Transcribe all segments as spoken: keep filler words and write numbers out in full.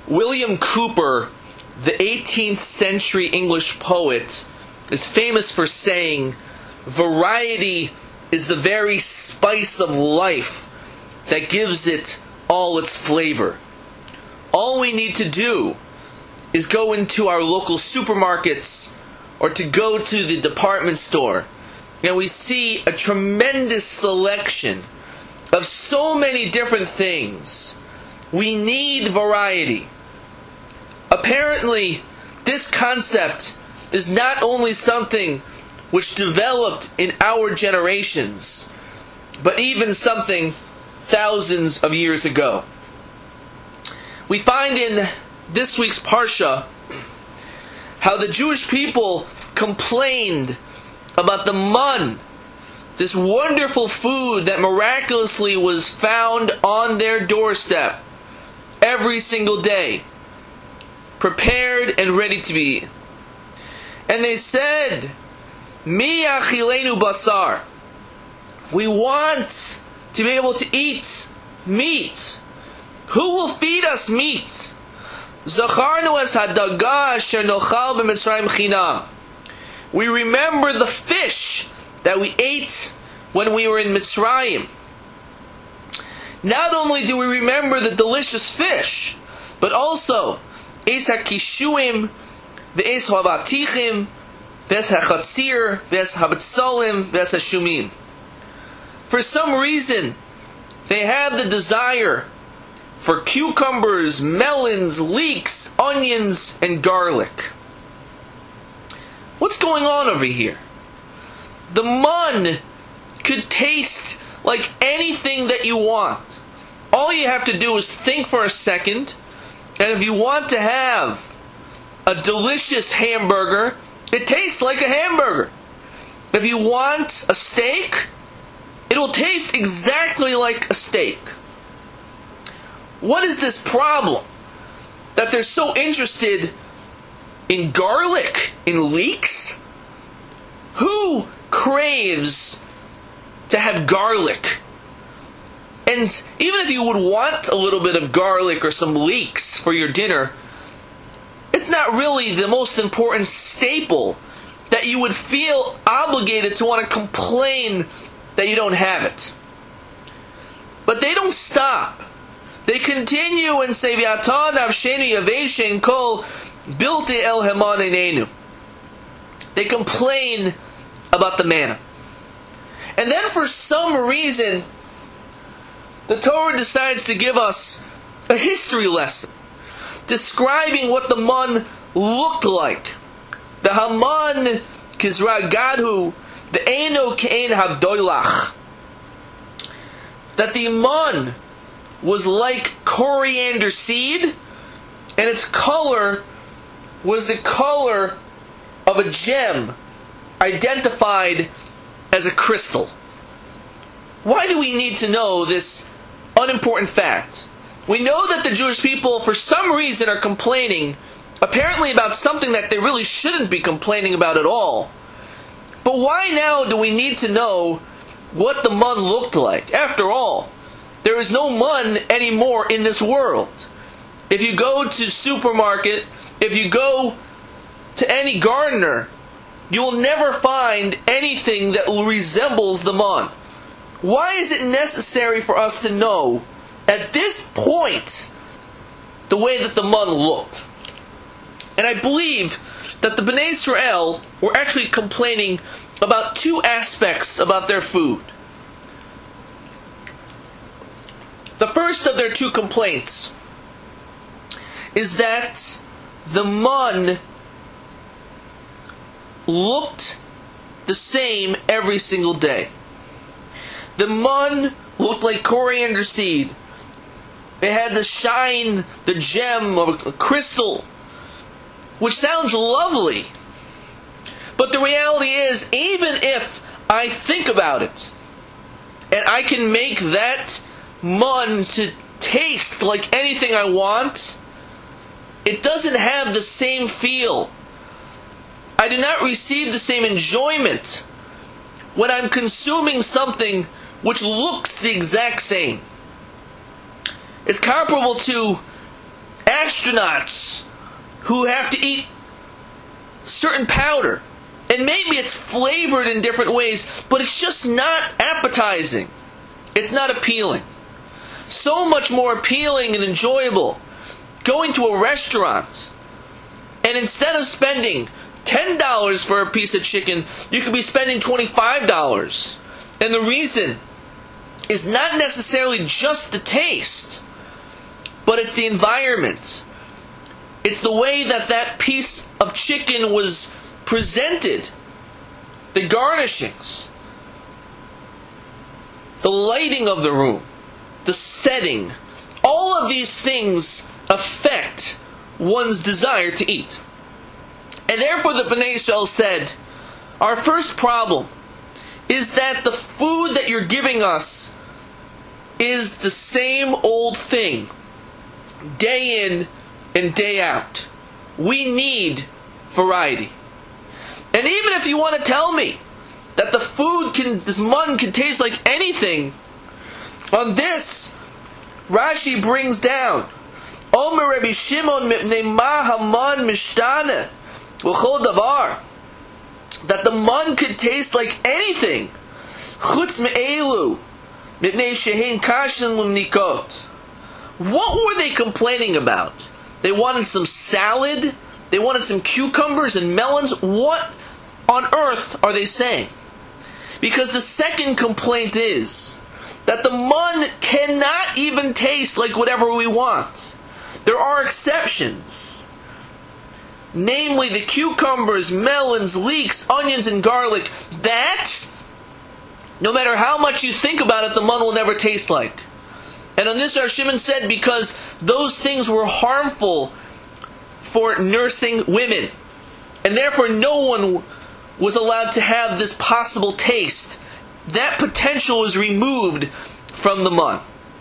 William Cowper, the eighteenth century English poet, is famous for saying, "Variety is the very spice of life that gives it all its flavor." All we need to do is go into our local supermarkets or to go to the department store, and we see a tremendous selection of so many different things. We need variety. Apparently, this concept is not only something which developed in our generations, but even something thousands of years ago. We find in this week's Parsha how the Jewish people complained about the man, this wonderful food that miraculously was found on their doorstep every single day, prepared and ready to be eaten. And they said, "Mi achilenu basar." We want to be able to eat meat. Who will feed us meat? Zacharnu es hadaga asher nochal b'Mitzrayim chinam. We remember the fish that we ate when we were in Mitzrayim. Not only do we remember the delicious fish, but also es hakishuim, ve'es havatichim, ve'es hachatzir, ve'es habetzolim, ve'es hashumim. For some reason, they had the desire for cucumbers, melons, leeks, onions, and garlic. What's going on over here? The man could taste like anything that you want. All you have to do is think for a second, and if you want to have a delicious hamburger, it tastes like a hamburger. If you want a steak, it will taste exactly like a steak. What is this problem? That they're so interested in garlic, in leeks? Who craves to have garlic? And even if you would want a little bit of garlic or some leeks for your dinner, it's not really the most important staple that you would feel obligated to want to complain that you don't have it. But they don't stop. They continue and say, "V'ata nafshenu yaveshen kol bilti el hemanenenu." They complain about the manna. And then for some reason, the Torah decides to give us a history lesson describing what the man looked like. The Haman kizragadhu, the Eino kein hadoilach. That the man was like coriander seed, and its color was the color of a gem identified as a crystal. Why do we need to know this unimportant fact? We know that the Jewish people, for some reason, are complaining, apparently about something that they really shouldn't be complaining about at all. But why now do we need to know what the man looked like? After all, there is no man anymore in this world. If you go to supermarket, if you go to any gardener, you will never find anything that resembles the man. Why is it necessary for us to know at this point the way that the man looked? And I believe that the Bnei Israel were actually complaining about two aspects about their food. The first of their two complaints is that the man looked the same every single day. The man looked like coriander seed. It had the shine, the gem of a crystal, which sounds lovely. But the reality is, even if I think about it, and I can make that man to taste like anything I want, it doesn't have the same feel. I do not receive the same enjoyment when I'm consuming something which looks the exact same. It's comparable to astronauts who have to eat certain powder. And maybe it's flavored in different ways, but it's just not appetizing. It's not appealing. So much more appealing and enjoyable going to a restaurant, and instead of spending ten dollars for a piece of chicken, you could be spending twenty-five dollars. And the reason is not necessarily just the taste, but it's the environment. It's the way that that piece of chicken was presented, the garnishings, the lighting of the room, the setting. All of these things affect one's desire to eat. And therefore the Bnei Yisrael said, our first problem is that the food that you're giving us is the same old thing, day in and day out. We need variety. And even if you want to tell me that the food can, this mun can taste like anything, on this, Rashi brings down, Omer Rabbi Shimon mipnei ma haman mishtana v'chol davar, that the mun could taste like anything, chutz me'elu mipnei shehin kashin l'mnikot. What were they complaining about? They wanted some salad? They wanted some cucumbers and melons? What on earth are they saying? Because the second complaint is that the mun cannot even taste like whatever we want. There are exceptions. Namely the cucumbers, melons, leeks, onions, and garlic. That, no matter how much you think about it, the mun will never taste like. And on this, our Shimon said, because those things were harmful for nursing women. And therefore no one was allowed to have this possible taste. That potential was removed from the mun.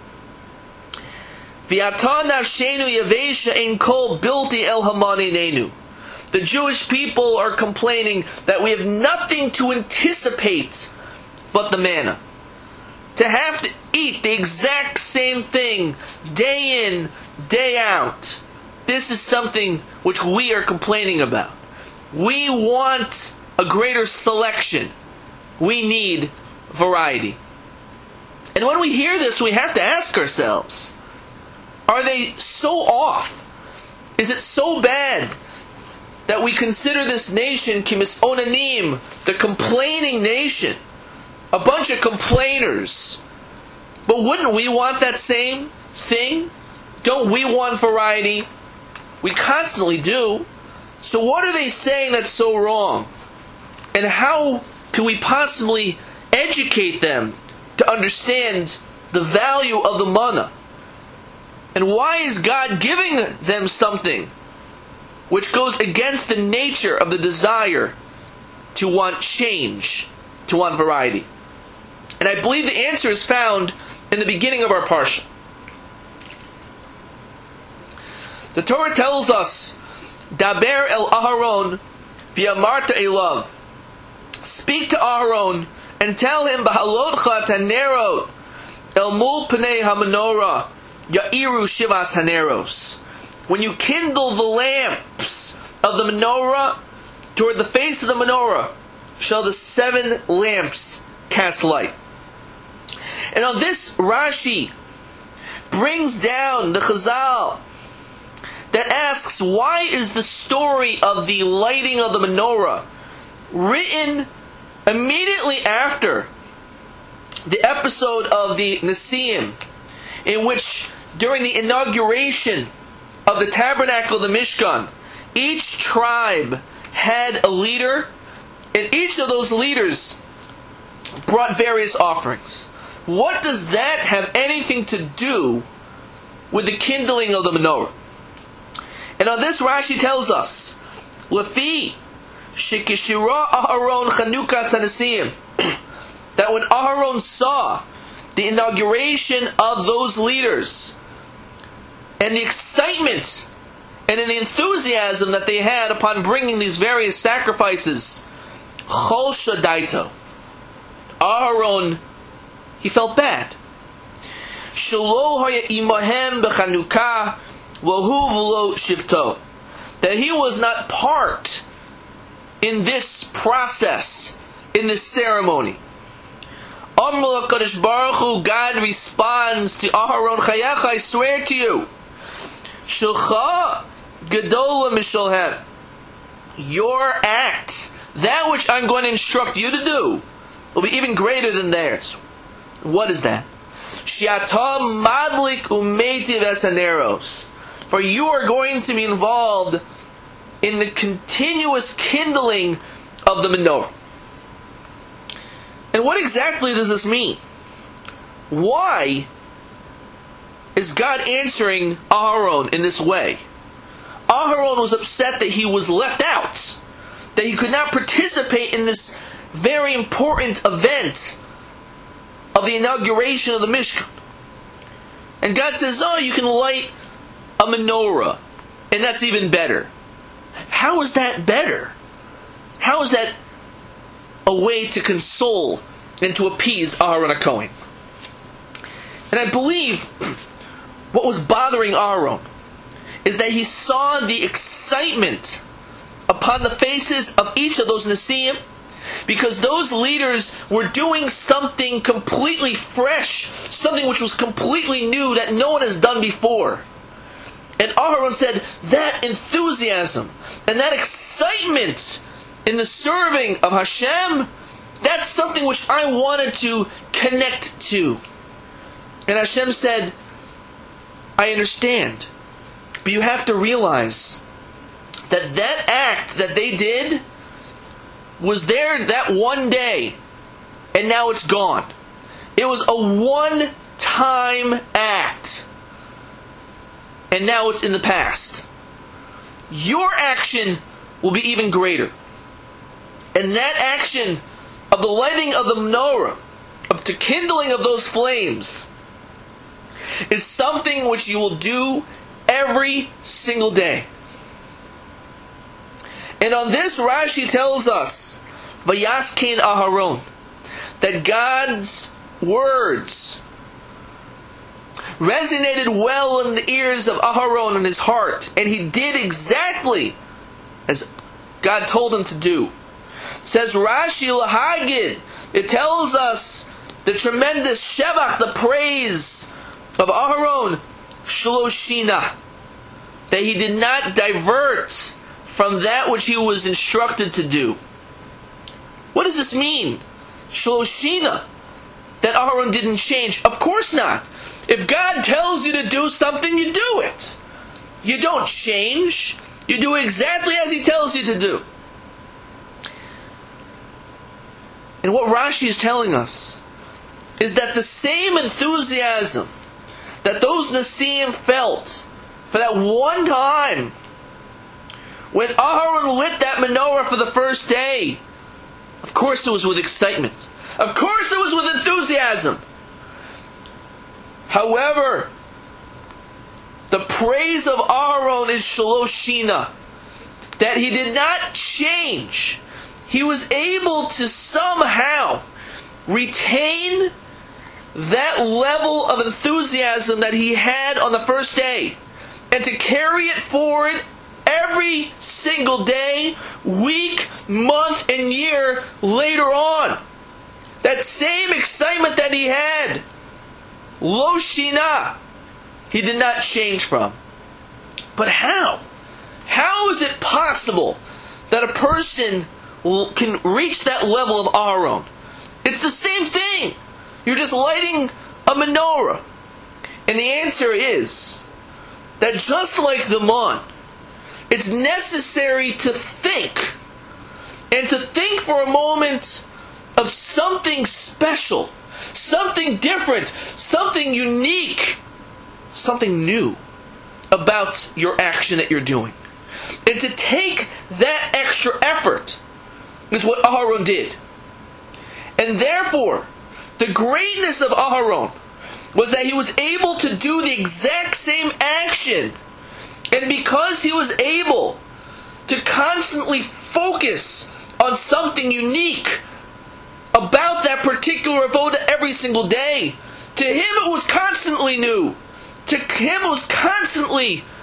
The Jewish people are complaining that we have nothing to anticipate but the manna. To have to eat the exact same thing day in, day out. This is something which we are complaining about. We want a greater selection. We need variety. And when we hear this, we have to ask ourselves, are they so off? Is it so bad that we consider this nation kimis onanim, the complaining nation, a bunch of complainers? But wouldn't we want that same thing? Don't we want variety? We constantly do. So what are they saying that's so wrong? And how can we possibly educate them to understand the value of the manna? And why is God giving them something which goes against the nature of the desire to want change, to want variety? And I believe the answer is found in the beginning of our parsha. The Torah tells us, Daber el Aharon v'yamarta elav. Speak to Aharon and tell him, B'halotcha tanerot el mul pnei hamenorah ya'iru shivas haneros. When you kindle the lamps of the menorah toward the face of the menorah, shall the seven lamps cast light. And on this, Rashi brings down the Chazal that asks, why is the story of the lighting of the menorah written immediately after the episode of the Nesiim, in which during the inauguration of the tabernacle of the Mishkan, each tribe had a leader, and each of those leaders brought various offerings. What does that have anything to do with the kindling of the menorah? And on this, Rashi tells us, Lefi shekishira Aharon chanukas hanesim, that when Aharon saw the inauguration of those leaders and the excitement and the enthusiasm that they had upon bringing these various sacrifices, chol shadaito, Aharon, he felt bad. Shelo haya imahem b'chanukah Lohu v'lo shivto, that he was not part in this process, in this ceremony. Amar HaKadosh Baruch Hu, God responds to Aharon, Chayecha, I swear to you, Shilcha Gedola Mishalhem, your act, that which I'm going to instruct you to do, will be even greater than theirs. What is that? Shiata Madlik Umeitiv Esaneros, for you are going to be involved in the continuous kindling of the menorah. And what exactly does this mean? Why is God answering Aharon in this way? Aharon was upset that he was left out, that he could not participate in this very important event of the inauguration of the Mishkan. And God says, oh, you can light a menorah, and that's even better. How is that better? How is that a way to console and to appease Aharon HaKohen? And I believe what was bothering Aharon is that he saw the excitement upon the faces of each of those Nesiim, because those leaders were doing something completely fresh, something which was completely new that no one has done before. And Aharon said, that enthusiasm and that excitement in the serving of Hashem, that's something which I wanted to connect to. And Hashem said, I understand, but you have to realize that that act that they did was there that one day, and now it's gone. It was a one-time act, and now it's in the past. Your action will be even greater. And that action of the lighting of the menorah, of the kindling of those flames, is something which you will do every single day. And on this, Rashi tells us, Vayaskin Aharon, that God's words resonated well in the ears of Aharon and his heart, and he did exactly as God told him to do. Says Rashi Lahagid, it tells us the tremendous Shevach, the praise of Aharon, Shloshina, that he did not divert from that which he was instructed to do. What does this mean? Shloshina, that Aharon didn't change? Of course not. If God tells you to do something, you do it. You don't change. You do exactly as he tells you to do. And what Rashi is telling us is that the same enthusiasm that those Nesiim felt for that one time when Aharon lit that menorah for the first day, of course it was with excitement. Of course it was with enthusiasm. However, the praise of Aharon is Shloshina, that he did not change. He was able to somehow retain that level of enthusiasm that he had on the first day, and to carry it forward every single day, week, month, and year later on. That same excitement that he had, Lo Shina, he did not change from. But how? How is it possible that a person can reach that level of Aharon? It's the same thing. You're just lighting a menorah. And the answer is that just like the man, it's necessary to think. And to think for a moment of something special, something different, something unique, something new about your action that you're doing. And to take that extra effort is what Aharon did. And therefore, the greatness of Aharon was that he was able to do the exact same action. And because he was able to constantly focus on something unique about that particular avoda every single day, to him it was constantly new. To him it was constantly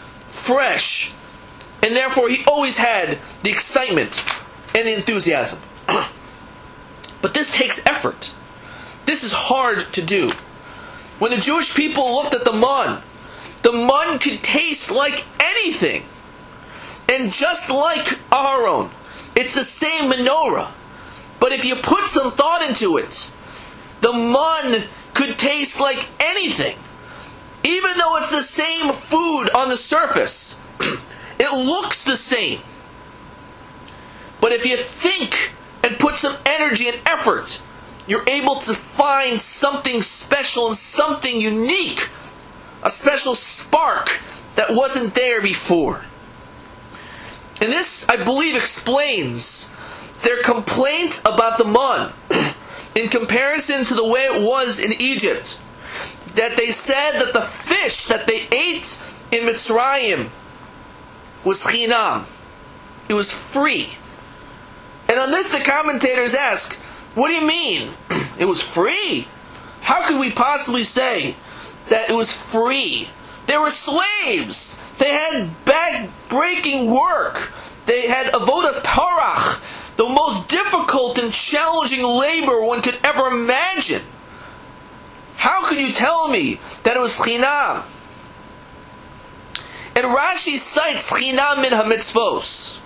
fresh. And therefore he always had the excitement and the enthusiasm. But this takes effort. This is hard to do. When the Jewish people looked at the mun, the mun could taste like anything. And just like Aharon, it's the same menorah. But if you put some thought into it, the mun could taste like anything. Even though it's the same food on the surface, it looks the same. But if you think and put some energy and effort, you're able to find something special and something unique, a special spark that wasn't there before. And this, I believe, explains their complaint about the mun in comparison to the way it was in Egypt. That they said that the fish that they ate in Mitzrayim was chinam. It was free. And on this the commentators ask, what do you mean? It was free? How could we possibly say that it was free? They were slaves. They had back-breaking work. They had avodas parach, the most difficult and challenging labor one could ever imagine. How could you tell me that it was chinam? And Rashi cites chinam min ha-mitzvos,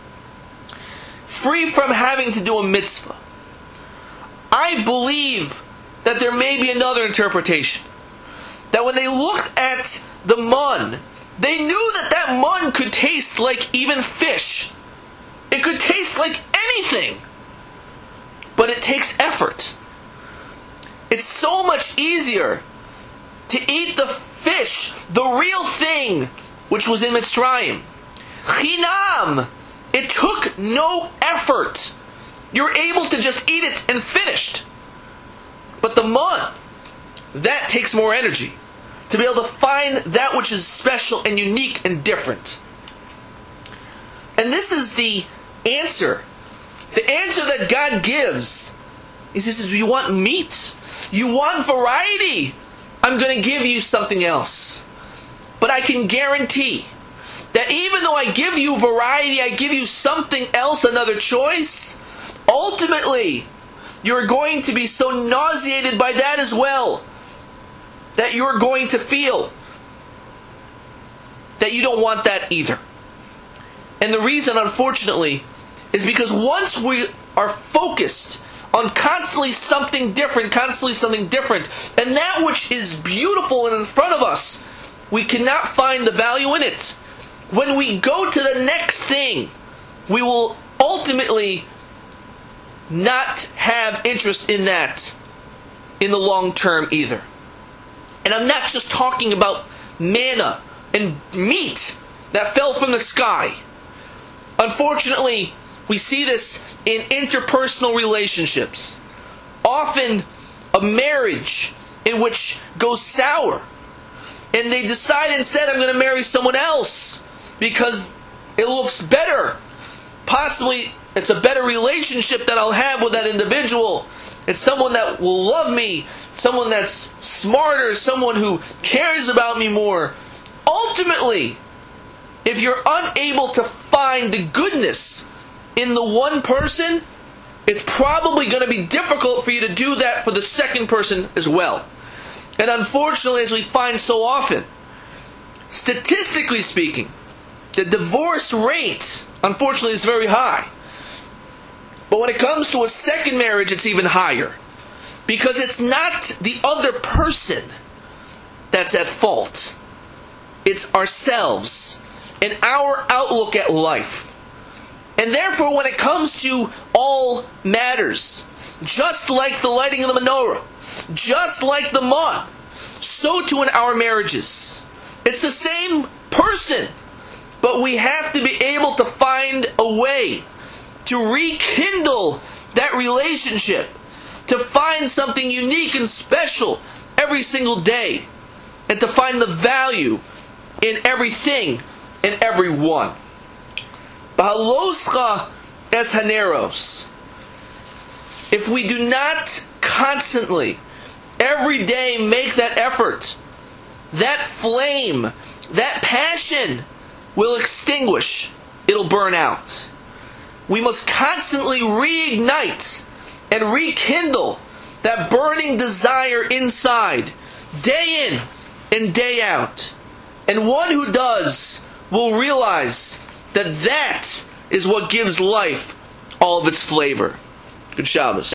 free from having to do a mitzvah. I believe that there may be another interpretation. That when they looked at the mun, they knew that that mun could taste like even fish. It could taste like anything. But it takes effort. It's so much easier to eat the fish, the real thing, which was in Mitzrayim. Chinam. It took no effort. You're able to just eat it and finished. But the mun, that takes more energy. To be able to find that which is special and unique and different. And this is the answer. The answer that God gives is He says, you want meat? You want variety? I'm going to give you something else. But I can guarantee that even though I give you variety, I give you something else, another choice, ultimately, you're going to be so nauseated by that as well, that you're going to feel that you don't want that either. And the reason, unfortunately, is because once we are focused on constantly something different, constantly something different, and that which is beautiful and in front of us, we cannot find the value in it. When we go to the next thing, we will ultimately not have interest in that in the long term either. And I'm not just talking about manna and meat that fell from the sky. Unfortunately, we see this in interpersonal relationships. Often a marriage in which goes sour. And they decide instead, I'm going to marry someone else because it looks better. Possibly it's a better relationship that I'll have with that individual. It's someone that will love me, someone that's smarter, someone who cares about me more. Ultimately, if you're unable to find the goodness in the one person, it's probably going to be difficult for you to do that for the second person as well. And unfortunately, as we find so often, statistically speaking, the divorce rate, unfortunately, is very high. But when it comes to a second marriage, it's even higher. Because it's not the other person that's at fault. It's ourselves and our outlook at life. And therefore, when it comes to all matters, just like the lighting of the menorah, just like the mun, so too in our marriages. It's the same person, but we have to be able to find a way to rekindle that relationship, to find something unique and special every single day, and to find the value in everything and everyone. B'haloscha es haneros. If we do not constantly, every day, make that effort, that flame, that passion will extinguish. It'll burn out. We must constantly reignite and rekindle that burning desire inside, day in and day out. And one who does will realize that that is what gives life all of its flavor. Good Shabbos.